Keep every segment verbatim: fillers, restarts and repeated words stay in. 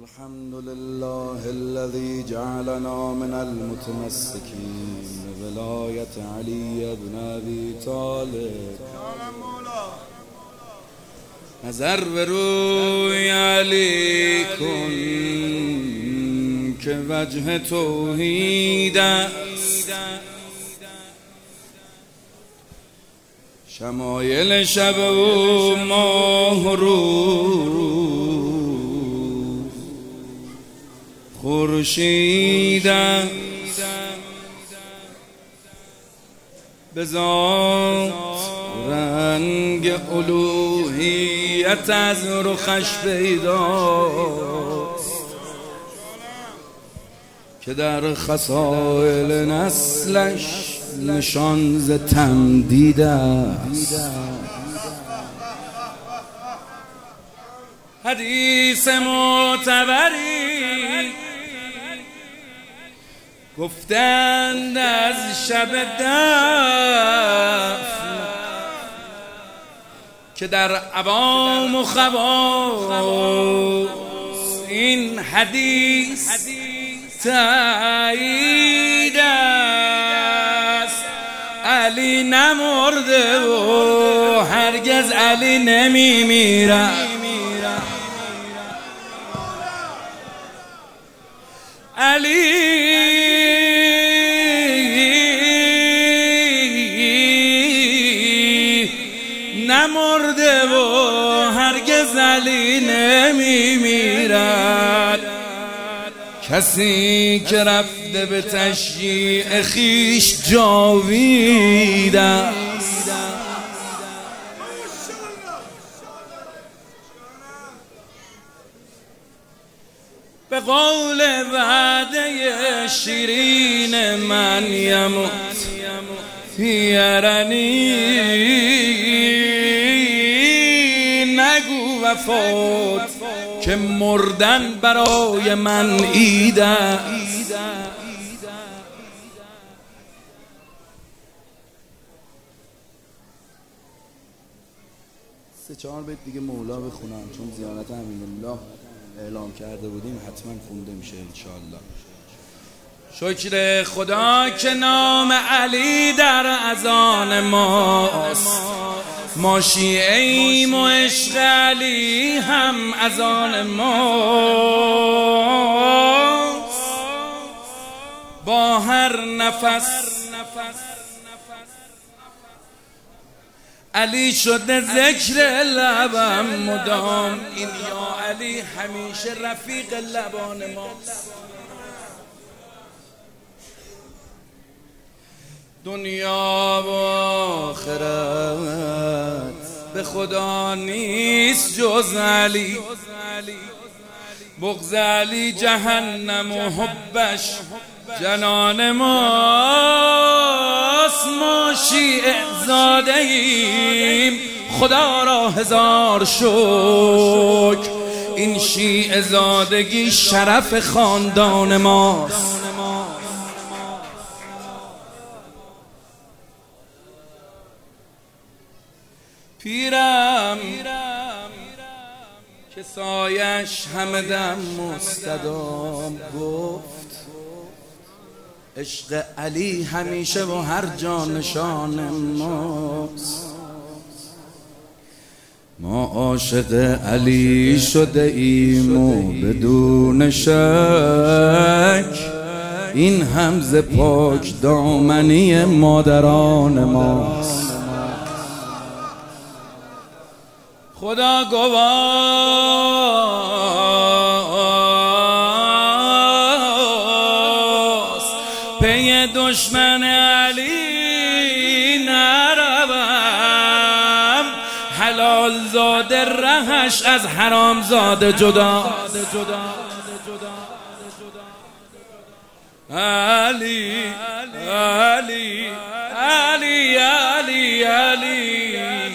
الحمد لله الذي جعلنا من المتمسكين بولاية علي بن أبي طالب. نظر به روی علی کن که وجه توحید است، شمایل شب و ماه روز خورشید است، به ذات رنگ الوهیت از رخش پیداست که در خصائل نسلش نشان ز تمدید است. حدیث معتبری گفتند از شب دفن که در عوام و خواص این حدیث تایید است. علی نمرده و هرگز علی نمی میرد. علی نمرده و هرگز علی نمی میرد. کسی که رفته به تشییع خویش جاوید است. به قول وعده شیرین من یموت فی ارنی، نگو وفات که مردن برای من عید است. سه چهار بیت دیگه مولا بخونم چون زیارت امینالله اعلام کرده بودیم، حتما خونده میشه انشاءالله. شکر خدا که نام علی در اذان ماست، ما شیعیم و عشق علی هم اذان ماست. با هر نفس علی شده ذکر لبم مدام، این یا علی همیشه رفیق لبان ماست. دنیا و آخرت به خدا نیست جز علی، بغض علی جهنم و حبش جنان ماست. ما شیعه زاده ایم خدا را هزار شکر، این شیعه زادگی شرف خاندان ماست. پیرم که سایش همه دم مستدام گفت، عشق علی همیشه و هر جا نشان ماست. ما عاشق علی شده ایم و بدون شک، این هم ز پاک دامنی مادران ماست. خدا گواست پی دشمن علی نروم، حلال زاده رهش از حرام زاده جدا. علی علی علی علی علی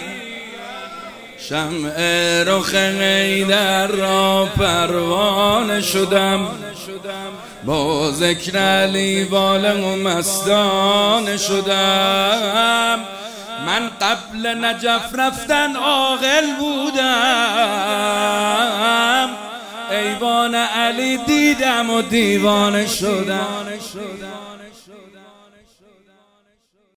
شمع رخ حیدر را پروانه شدم، با ذکر علی بالغ و مستانه شدم. من قبل نجف رفتن عاقل بودم، ای گریبان علی دیدم و دیوانه شدم.